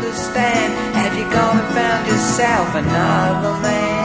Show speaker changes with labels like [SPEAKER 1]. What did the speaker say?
[SPEAKER 1] understand. Have you gone and found yourself another man?